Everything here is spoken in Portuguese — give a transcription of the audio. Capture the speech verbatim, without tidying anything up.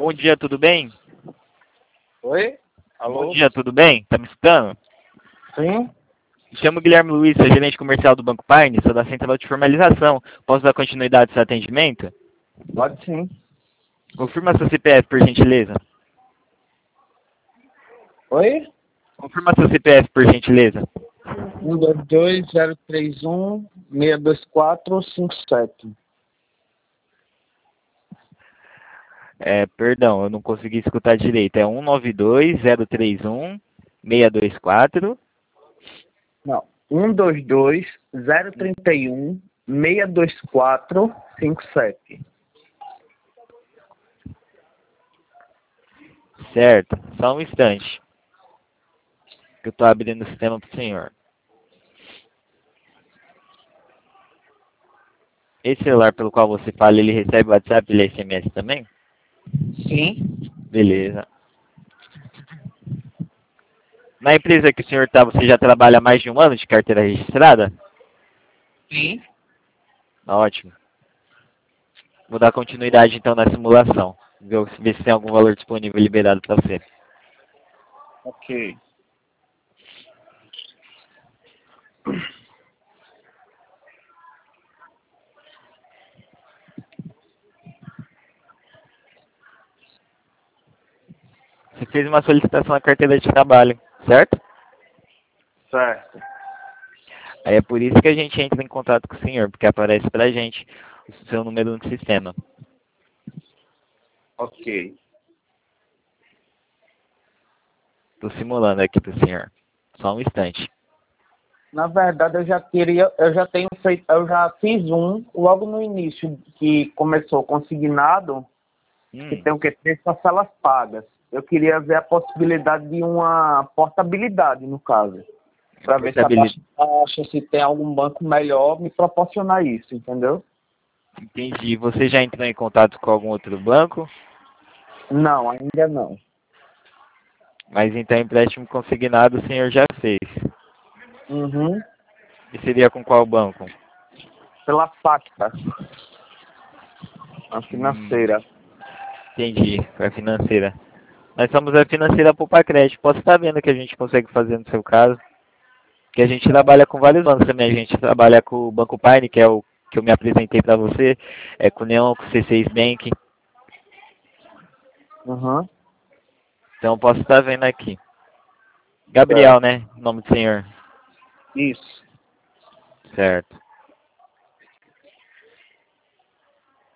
Bom dia, tudo bem? Oi? Alô? Bom dia, tudo bem? Tá me escutando? Sim? Me chamo Guilherme Luiz, sou gerente comercial do Banco Pine, sou da Central de Formalização. Posso dar continuidade ao seu atendimento? Pode sim. Confirma seu C P F, por gentileza. Oi? Confirma seu C P F, por gentileza. um dois dois zero três um seis dois quatro cinco sete. É, perdão, eu não consegui escutar direito. É um nove dois zero três um seis dois quatro. Não. um dois dois zero três um seis dois quatro cinco sete. Certo, só um instante. Que eu estou abrindo o sistema para o senhor. Esse celular pelo qual você fala, ele recebe WhatsApp e S M S também? Sim? Beleza. Na empresa que o senhor está, você já trabalha há mais de um ano de carteira registrada? Sim. Ótimo. Vou dar continuidade então na simulação. Ver, ver se tem algum valor disponível liberado para você. Ok. Você fez uma solicitação na carteira de trabalho, certo? Certo. Aí é por isso que a gente entra em contato com o senhor, porque aparece pra gente o seu número no sistema. Ok. Estou simulando aqui pro senhor. Só um instante. Na verdade, eu já queria, eu já tenho feito, eu já fiz um logo no início que começou consignado, que Hum, tem o que? Três parcelas pagas. Eu queria ver a possibilidade de uma portabilidade, no caso. Para ver se a portabilidade. taxa, taxa, se tem algum banco melhor, me proporcionar isso, entendeu? Entendi. Você já entrou em contato com algum outro banco? Não, ainda não. Mas então empréstimo consignado o senhor já fez. Uhum. E seria com qual banco? Pela Facta, a Hum, financeira. entendi. Foi a financeira. Nós somos a financeira Poupa Crédito. Posso estar vendo o que a gente consegue fazer no seu caso? Que a gente trabalha com vários bancos também. A gente trabalha com o Banco Pine, que é o que eu me apresentei para você, é com o Neon, com o C seis Bank. Uhum. Então eu posso estar vendo aqui. Gabriel, Certo. né? Nome do senhor. Isso. Certo.